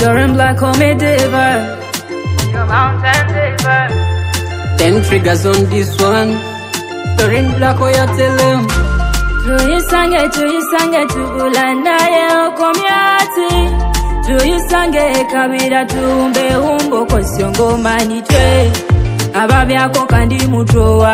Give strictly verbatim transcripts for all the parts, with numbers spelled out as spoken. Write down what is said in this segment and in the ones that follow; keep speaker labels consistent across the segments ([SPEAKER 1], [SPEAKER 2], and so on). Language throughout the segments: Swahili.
[SPEAKER 1] Touring black home diva, your mountain diva.
[SPEAKER 2] Ten triggers on this one. Touring black oh ya tell him.
[SPEAKER 1] Tuyisange tuyisange tubulana ye komyati. Tuyisange kabira tumbe humbo kosyongo manitwe. Ababyako kandi mutowa.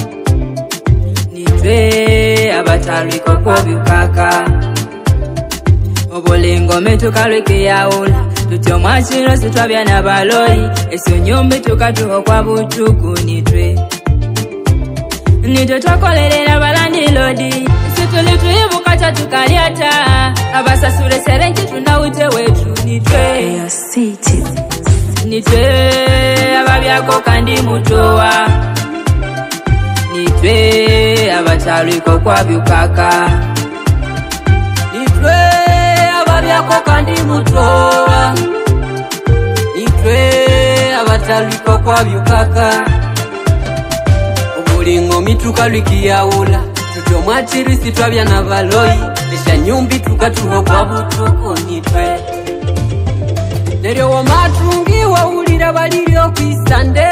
[SPEAKER 1] Nitwe abatariko kwa byukaka. Obolingo metu kalweke yaula. Tutyo mwachiro sitwabya na baloi. Esyo nyumbi tukatuho kwa butuku nitwe. Nitwe twakolerera balandi lodi. Situli tuibuka chatukalyata. Abasasure serenki tunawite wetu nitwe. Nitwe ababyako kandi mutowa. Nitwe abatariko kwa byukaka. Nitwe ababyako kandi mutowa. Nitwe abatariko kwa byukaka. Obulingo mituka lwikiyaula. Tutyo mwachiri sitwabya na baloi. Esha nyumbi tukatuho kwa butuku nitwe. Neryo womatrungi wawulira baliryo kwisande.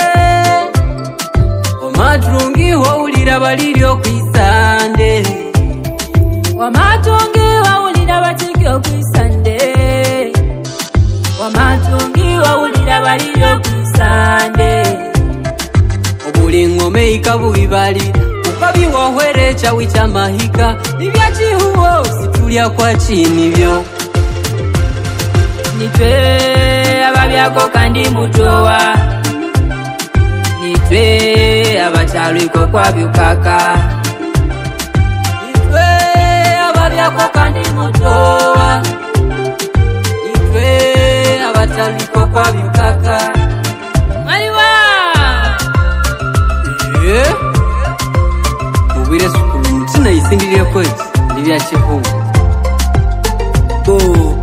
[SPEAKER 1] Womatrungi wawulira baliryo kwisande. Wamatungi wawulira batikyo kwisande. Wamatungi wawulira baliryo kwisande.
[SPEAKER 2] Obulingo meika buibalira. Ukabi wahwere chawi cha mahika. Nibya chihuo situlia kwa chini byo.
[SPEAKER 1] Nitwe ababyako kandi mutowa. Nitwe abatariko kwa byukaka.
[SPEAKER 2] Nitwe ababyako kandi mutowa. Nitwe abatariko kwa byukaka.
[SPEAKER 1] Maliwa!
[SPEAKER 2] Eh? Ubire sukulu mutina isingiriye kwezi. Nibya chihuo. Go!